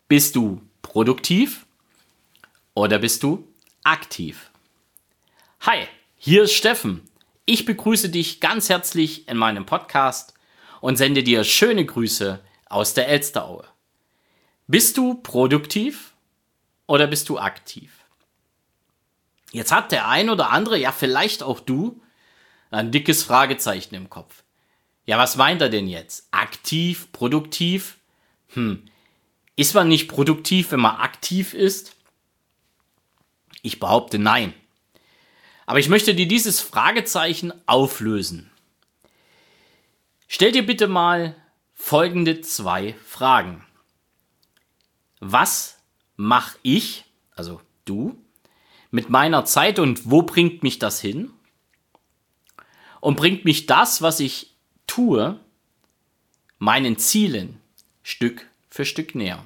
Bist du produktiv oder bist du aktiv? Hi, hier ist Steffen. Ich begrüße dich ganz herzlich in meinem Podcast und sende dir schöne Grüße aus der Elsteraue. Bist du produktiv oder bist du aktiv? Jetzt hat der ein oder andere, ja vielleicht auch du, ein dickes Fragezeichen im Kopf. Ja, was meint er denn jetzt? Aktiv, produktiv? Ist man nicht produktiv, wenn man aktiv ist? Ich behaupte nein. Aber ich möchte dir dieses Fragezeichen auflösen. Stell dir bitte mal folgende 2 Fragen. Was mache ich, also du, mit meiner Zeit und wo bringt mich das hin? Und bringt mich das, was ich tue, meinen Zielen Stück für Stück näher?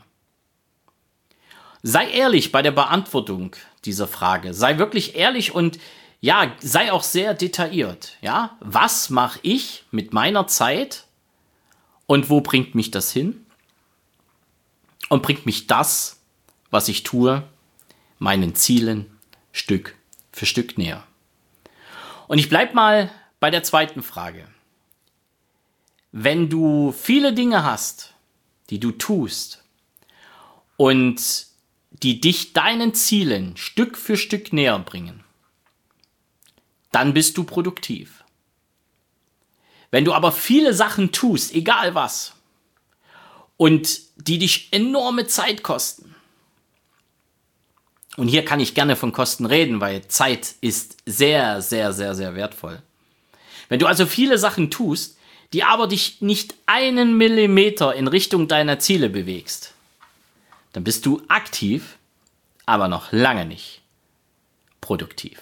Sei ehrlich bei der Beantwortung dieser Frage. Sei wirklich ehrlich und ja, sei auch sehr detailliert. Ja? Was mache ich mit meiner Zeit und wo bringt mich das hin? Und bringt mich das, was ich tue, meinen Zielen Stück für Stück näher? Und ich bleibe mal bei der zweiten Frage. Wenn du viele Dinge hast, die du tust und die dich deinen Zielen Stück für Stück näher bringen, dann bist du produktiv. Wenn du aber viele Sachen tust, egal was, und die dich enorme Zeit kosten, und hier kann ich gerne von Kosten reden, weil Zeit ist sehr, sehr, sehr, sehr wertvoll. Wenn du also viele Sachen tust, die aber dich nicht einen Millimeter in Richtung deiner Ziele bewegst, dann bist du aktiv, aber noch lange nicht produktiv.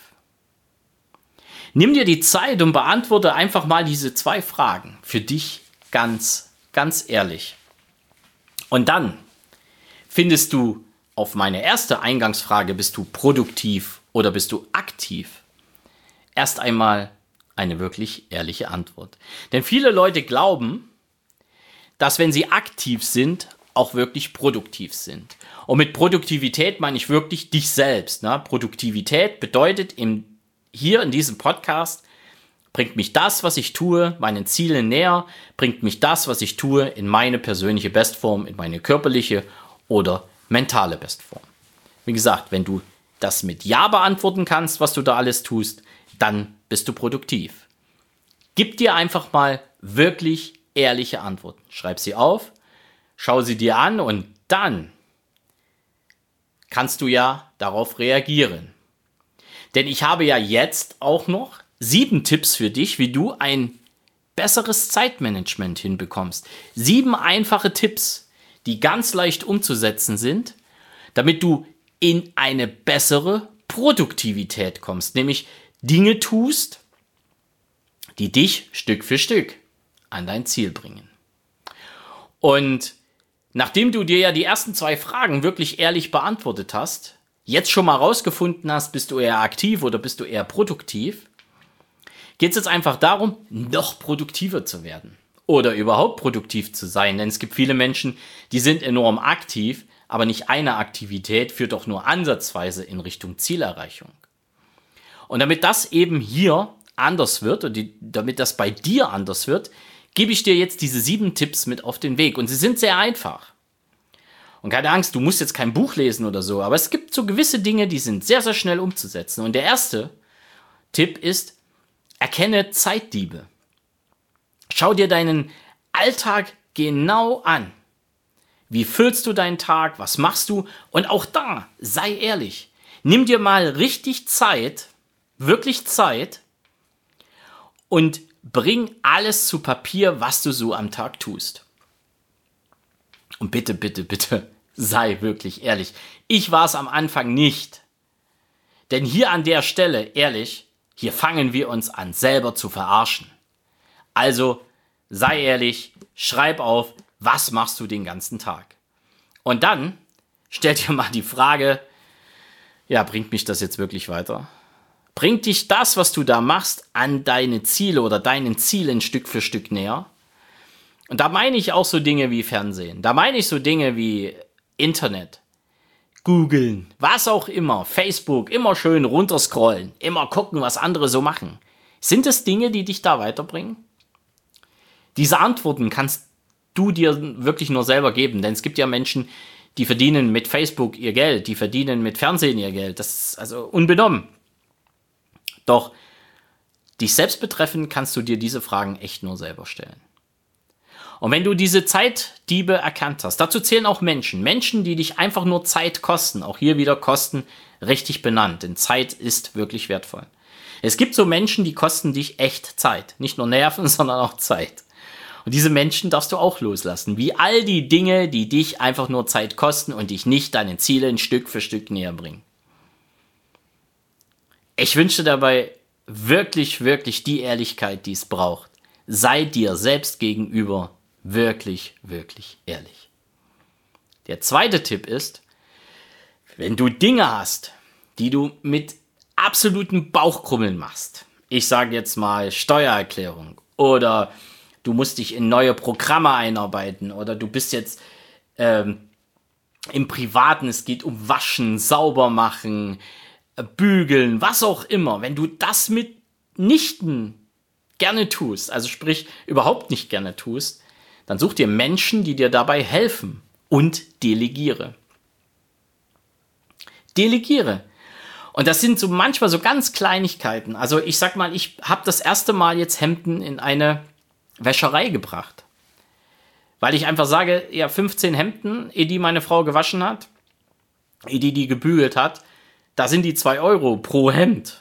Nimm dir die Zeit und beantworte einfach mal diese 2 Fragen für dich ganz, ganz ehrlich. Und dann findest du auf meine erste Eingangsfrage, bist du produktiv oder bist du aktiv, erst einmal eine wirklich ehrliche Antwort. Denn viele Leute glauben, dass wenn sie aktiv sind, auch wirklich produktiv sind. Und mit Produktivität meine ich wirklich dich selbst. Ne? Produktivität bedeutet hier in diesem Podcast, bringt mich das, was ich tue, meinen Zielen näher, bringt mich das, was ich tue, in meine persönliche Bestform, in meine körperliche oder mentale Bestform. Wie gesagt, wenn du das mit Ja beantworten kannst, was du da alles tust, dann bist du produktiv. Gib dir einfach mal wirklich ehrliche Antworten. Schreib sie auf, schau sie dir an und dann kannst du ja darauf reagieren. Denn ich habe ja jetzt auch noch 7 Tipps für dich, wie du ein besseres Zeitmanagement hinbekommst. 7 einfache Tipps, die ganz leicht umzusetzen sind, damit du in eine bessere Produktivität kommst. Nämlich Dinge tust, die dich Stück für Stück an dein Ziel bringen. Und nachdem du dir ja die ersten 2 Fragen wirklich ehrlich beantwortet hast, jetzt schon mal rausgefunden hast, bist du eher aktiv oder bist du eher produktiv, geht es jetzt einfach darum, noch produktiver zu werden oder überhaupt produktiv zu sein. Denn es gibt viele Menschen, die sind enorm aktiv, aber nicht eine Aktivität führt doch nur ansatzweise in Richtung Zielerreichung. Und damit das eben hier anders wird und damit das bei dir anders wird, gebe ich dir jetzt diese 7 Tipps mit auf den Weg. Und sie sind sehr einfach. Und keine Angst, du musst jetzt kein Buch lesen oder so, aber es gibt so gewisse Dinge, die sind sehr, sehr schnell umzusetzen. Und der erste Tipp ist, erkenne Zeitdiebe. Schau dir deinen Alltag genau an. Wie füllst du deinen Tag? Was machst du? Und auch da, sei ehrlich. Nimm dir mal richtig Zeit, wirklich Zeit und bring alles zu Papier, was du so am Tag tust. Und bitte, bitte, bitte, sei wirklich ehrlich. Ich war es am Anfang nicht. Denn hier an der Stelle, ehrlich, hier fangen wir uns an, selber zu verarschen. Also, sei ehrlich, schreib auf, was machst du den ganzen Tag? Und dann stell dir mal die Frage, ja, bringt mich das jetzt wirklich weiter? Bringt dich das, was du da machst, an deine Ziele oder deinen Zielen Stück für Stück näher? Und da meine ich auch so Dinge wie Fernsehen. Da meine ich so Dinge wie Internet, googeln, was auch immer, Facebook, immer schön runterscrollen, immer gucken, was andere so machen. Sind es Dinge, die dich da weiterbringen? Diese Antworten kannst du dir wirklich nur selber geben, denn es gibt ja Menschen, die verdienen mit Facebook ihr Geld, die verdienen mit Fernsehen ihr Geld. Das ist also unbenommen. Doch dich selbst betreffend kannst du dir diese Fragen echt nur selber stellen. Und wenn du diese Zeitdiebe erkannt hast, dazu zählen auch Menschen, die dich einfach nur Zeit kosten. Auch hier wieder Kosten richtig benannt, denn Zeit ist wirklich wertvoll. Es gibt so Menschen, die kosten dich echt Zeit. Nicht nur Nerven, sondern auch Zeit. Und diese Menschen darfst du auch loslassen. Wie all die Dinge, die dich einfach nur Zeit kosten und dich nicht deinen Zielen Stück für Stück näher bringen. Ich wünsche dabei wirklich, wirklich die Ehrlichkeit, die es braucht. Sei dir selbst gegenüber wirklich, wirklich ehrlich. Der zweite Tipp ist, wenn du Dinge hast, die du mit absoluten Bauchkrummeln machst, ich sage jetzt mal Steuererklärung oder du musst dich in neue Programme einarbeiten oder du bist jetzt im Privaten, es geht um Waschen, sauber machen, bügeln, was auch immer. Wenn du das mitnichten gerne tust, also sprich überhaupt nicht gerne tust, dann such dir Menschen, die dir dabei helfen und delegiere. Delegiere. Und das sind so manchmal so ganz Kleinigkeiten. Also ich sag mal, ich habe das erste Mal jetzt Hemden in eine Wäscherei gebracht. Weil ich einfach sage, ja, 15 Hemden, ehe die meine Frau gewaschen hat, ehe die gebügelt hat, da sind die 2 Euro pro Hemd.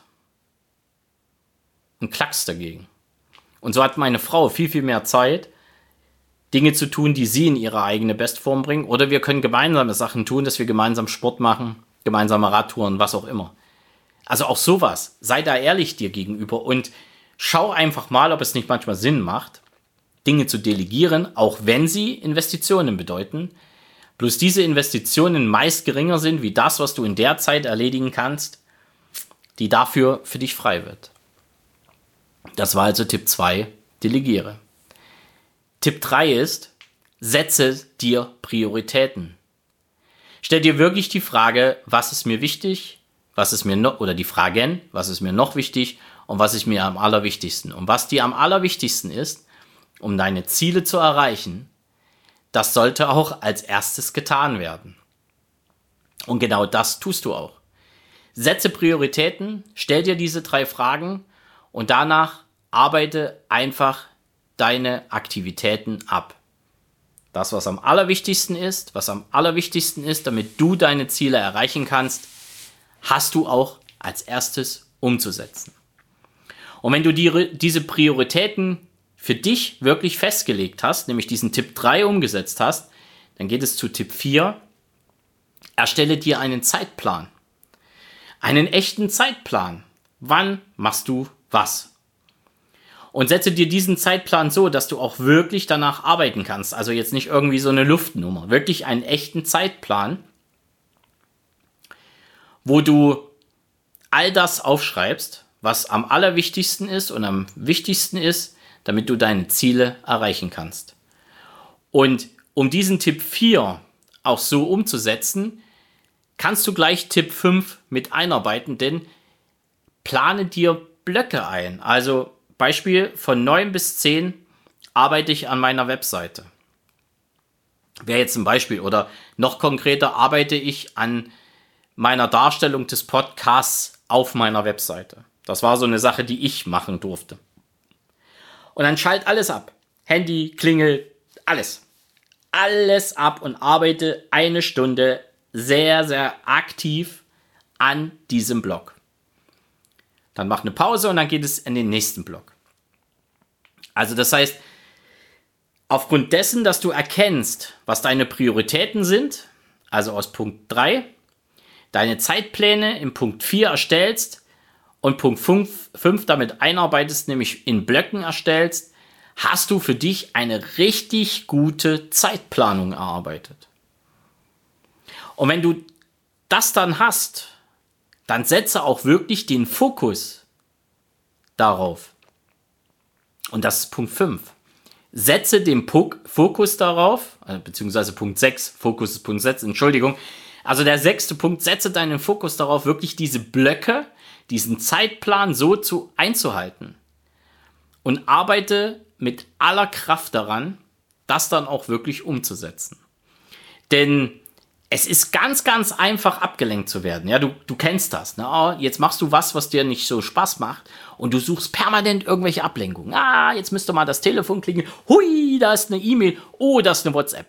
Und Klacks dagegen. Und so hat meine Frau viel, viel mehr Zeit, Dinge zu tun, die sie in ihre eigene Bestform bringen. Oder wir können gemeinsame Sachen tun, dass wir gemeinsam Sport machen, gemeinsame Radtouren, was auch immer. Also auch sowas. Sei da ehrlich dir gegenüber und schau einfach mal, ob es nicht manchmal Sinn macht, Dinge zu delegieren, auch wenn sie Investitionen bedeuten. Bloß diese Investitionen meist geringer sind, wie das, was du in der Zeit erledigen kannst, die dafür für dich frei wird. Das war also Tipp 2, delegiere. Tipp 3 ist, setze dir Prioritäten. Stell dir wirklich die Frage, was ist mir wichtig, was ist mir noch, oder die Fragen, was ist mir noch wichtig und was ist mir am allerwichtigsten. Und was dir am allerwichtigsten ist, um deine Ziele zu erreichen, das sollte auch als erstes getan werden. Und genau das tust du auch. Setze Prioritäten, stell dir diese 3 Fragen und danach arbeite einfach deine Aktivitäten ab. Das, was am allerwichtigsten ist, damit du deine Ziele erreichen kannst, hast du auch als erstes umzusetzen. Und wenn du diese Prioritäten für dich wirklich festgelegt hast, nämlich diesen Tipp 3 umgesetzt hast, dann geht es zu Tipp 4. Erstelle dir einen Zeitplan. Einen echten Zeitplan. Wann machst du was? Und setze dir diesen Zeitplan so, dass du auch wirklich danach arbeiten kannst. Also jetzt nicht irgendwie so eine Luftnummer. Wirklich einen echten Zeitplan, wo du all das aufschreibst, was am allerwichtigsten ist und am wichtigsten ist, damit du deine Ziele erreichen kannst. Und um diesen Tipp 4 auch so umzusetzen, kannst du gleich Tipp 5 mit einarbeiten, denn plane dir Blöcke ein. Also Beispiel, von 9 bis 10 arbeite ich an meiner Webseite. Wäre jetzt ein Beispiel. Oder noch konkreter, arbeite ich an meiner Darstellung des Podcasts auf meiner Webseite. Das war so eine Sache, die ich machen durfte. Und dann schalt alles ab. Handy, Klingel, alles. Alles ab und arbeite 1 Stunde sehr, sehr aktiv an diesem Blog. Dann mach eine Pause und dann geht es in den nächsten Block. Also das heißt, aufgrund dessen, dass du erkennst, was deine Prioritäten sind, also aus Punkt 3, deine Zeitpläne im Punkt 4 erstellst und Punkt 5 damit einarbeitest, nämlich in Blöcken erstellst, hast du für dich eine richtig gute Zeitplanung erarbeitet. Und wenn du das dann hast, dann setze auch wirklich den Fokus darauf. Und das ist Punkt 5. setze den Fokus darauf, beziehungsweise Punkt 6, Fokus ist Punkt 6, Entschuldigung. Also der 6. Punkt, setze deinen Fokus darauf, wirklich diese Blöcke, diesen Zeitplan so einzuhalten. Und arbeite mit aller Kraft daran, das dann auch wirklich umzusetzen. Denn es ist ganz, ganz einfach abgelenkt zu werden. Ja, du kennst das. Ne? Oh, jetzt machst du was dir nicht so Spaß macht und du suchst permanent irgendwelche Ablenkungen. Jetzt müsste mal das Telefon klingeln. Hui, da ist eine E-Mail. Oh, da ist eine WhatsApp.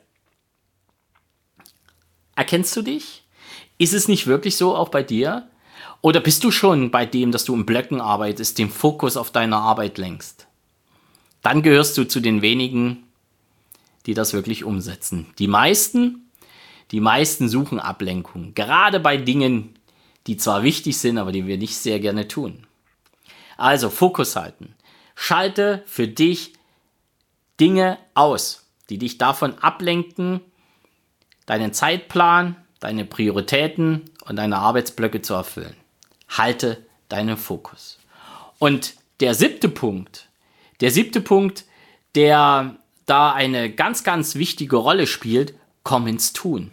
Erkennst du dich? Ist es nicht wirklich so auch bei dir? Oder bist du schon bei dem, dass du in Blöcken arbeitest, den Fokus auf deine Arbeit lenkst? Dann gehörst du zu den wenigen, die das wirklich umsetzen. Die meisten suchen Ablenkung. Gerade bei Dingen, die zwar wichtig sind, aber die wir nicht sehr gerne tun. Also Fokus halten. Schalte für dich Dinge aus, die dich davon ablenken, deinen Zeitplan, deine Prioritäten und deine Arbeitsblöcke zu erfüllen. Halte deinen Fokus. Und der siebte Punkt, der da eine ganz, ganz wichtige Rolle spielt, komm ins Tun.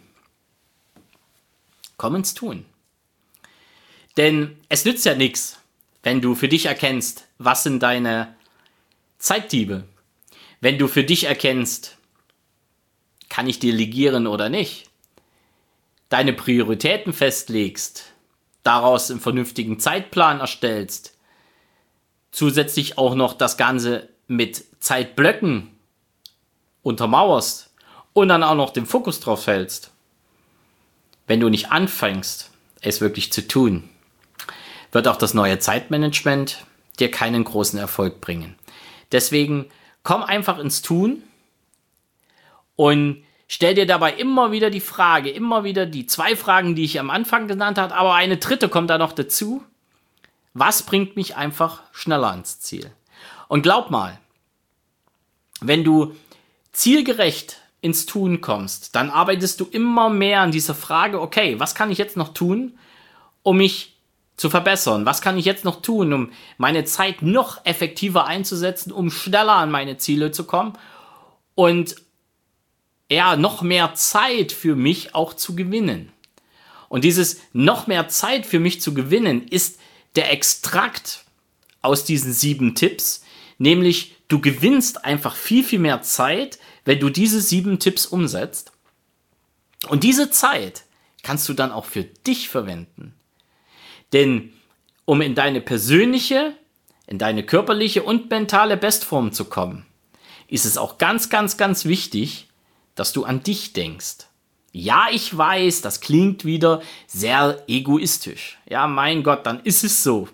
Komm ins Tun. Denn es nützt ja nichts, wenn du für dich erkennst, was sind deine Zeitdiebe. Wenn du für dich erkennst, kann ich delegieren oder nicht, deine Prioritäten festlegst, daraus einen vernünftigen Zeitplan erstellst, zusätzlich auch noch das Ganze mit Zeitblöcken untermauerst und dann auch noch den Fokus drauf hältst. Wenn du nicht anfängst, es wirklich zu tun, wird auch das neue Zeitmanagement dir keinen großen Erfolg bringen. Deswegen komm einfach ins Tun und stell dir dabei immer wieder die Frage, immer wieder die 2 Fragen, die ich am Anfang genannt habe, aber eine dritte kommt da noch dazu. Was bringt mich einfach schneller ans Ziel? Und glaub mal, wenn du zielgerecht ins Tun kommst, dann arbeitest du immer mehr an dieser Frage, okay, was kann ich jetzt noch tun, um mich zu verbessern? Was kann ich jetzt noch tun, um meine Zeit noch effektiver einzusetzen, um schneller an meine Ziele zu kommen und noch mehr Zeit für mich auch zu gewinnen? Und dieses noch mehr Zeit für mich zu gewinnen ist der Extrakt aus diesen 7 Tipps, nämlich du gewinnst einfach viel, viel mehr Zeit, wenn du diese 7 Tipps umsetzt. Und diese Zeit kannst du dann auch für dich verwenden. Denn um in deine persönliche, in deine körperliche und mentale Bestform zu kommen, ist es auch ganz, ganz, ganz wichtig, dass du an dich denkst. Ja, ich weiß, das klingt wieder sehr egoistisch. Ja, mein Gott, dann ist es so.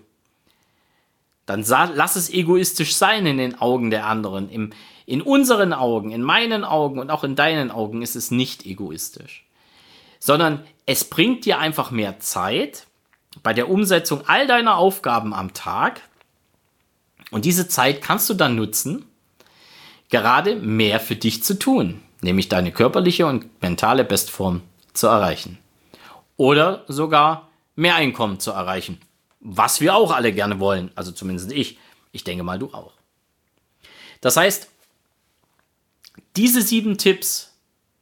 Dann lass es egoistisch sein in den Augen der anderen. In unseren Augen, in meinen Augen und auch in deinen Augen ist es nicht egoistisch. Sondern es bringt dir einfach mehr Zeit bei der Umsetzung all deiner Aufgaben am Tag. Und diese Zeit kannst du dann nutzen, gerade mehr für dich zu tun. Nämlich deine körperliche und mentale Bestform zu erreichen. Oder sogar mehr Einkommen zu erreichen. Was wir auch alle gerne wollen. Also zumindest ich. Ich denke mal, du auch. Das heißt, diese 7 Tipps,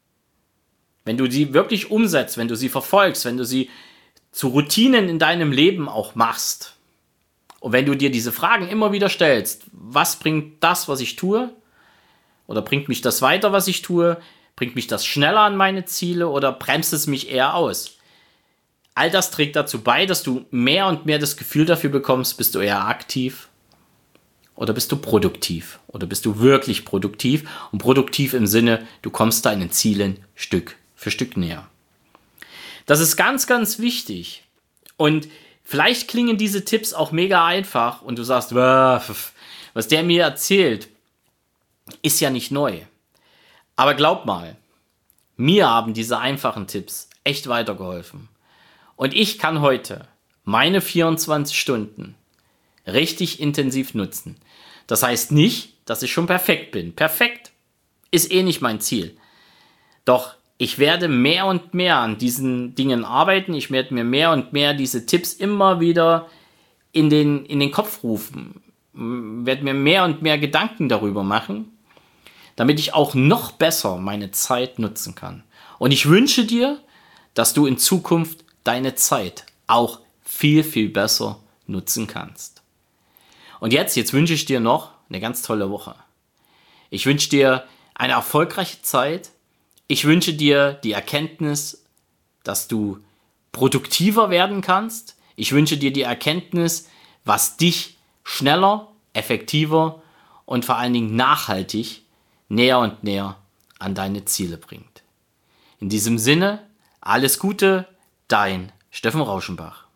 wenn du sie wirklich umsetzt, wenn du sie verfolgst, wenn du sie zu Routinen in deinem Leben auch machst und wenn du dir diese Fragen immer wieder stellst, was bringt das, was ich tue? Oder bringt mich das weiter, was ich tue? Bringt mich das schneller an meine Ziele oder bremst es mich eher aus? All das trägt dazu bei, dass du mehr und mehr das Gefühl dafür bekommst, bist du eher aktiv oder bist du produktiv? Oder bist du wirklich produktiv? Und produktiv im Sinne, du kommst deinen Zielen Stück für Stück näher. Das ist ganz, ganz wichtig. Und vielleicht klingen diese Tipps auch mega einfach und du sagst, was der mir erzählt, ist ja nicht neu. Aber glaub mal, mir haben diese einfachen Tipps echt weitergeholfen. Und ich kann heute meine 24 Stunden richtig intensiv nutzen. Das heißt nicht, dass ich schon perfekt bin. Perfekt ist eh nicht mein Ziel. Doch ich werde mehr und mehr an diesen Dingen arbeiten. Ich werde mir mehr und mehr diese Tipps immer wieder in den Kopf rufen. Werde mir mehr und mehr Gedanken darüber machen, damit ich auch noch besser meine Zeit nutzen kann. Und ich wünsche dir, dass du in Zukunft deine Zeit auch viel, viel besser nutzen kannst. Und jetzt wünsche ich dir noch eine ganz tolle Woche. Ich wünsche dir eine erfolgreiche Zeit. Ich wünsche dir die Erkenntnis, dass du produktiver werden kannst. Ich wünsche dir die Erkenntnis, was dich schneller, effektiver und vor allen Dingen nachhaltig näher und näher an deine Ziele bringt. In diesem Sinne, alles Gute, dein Steffen Rauschenbach.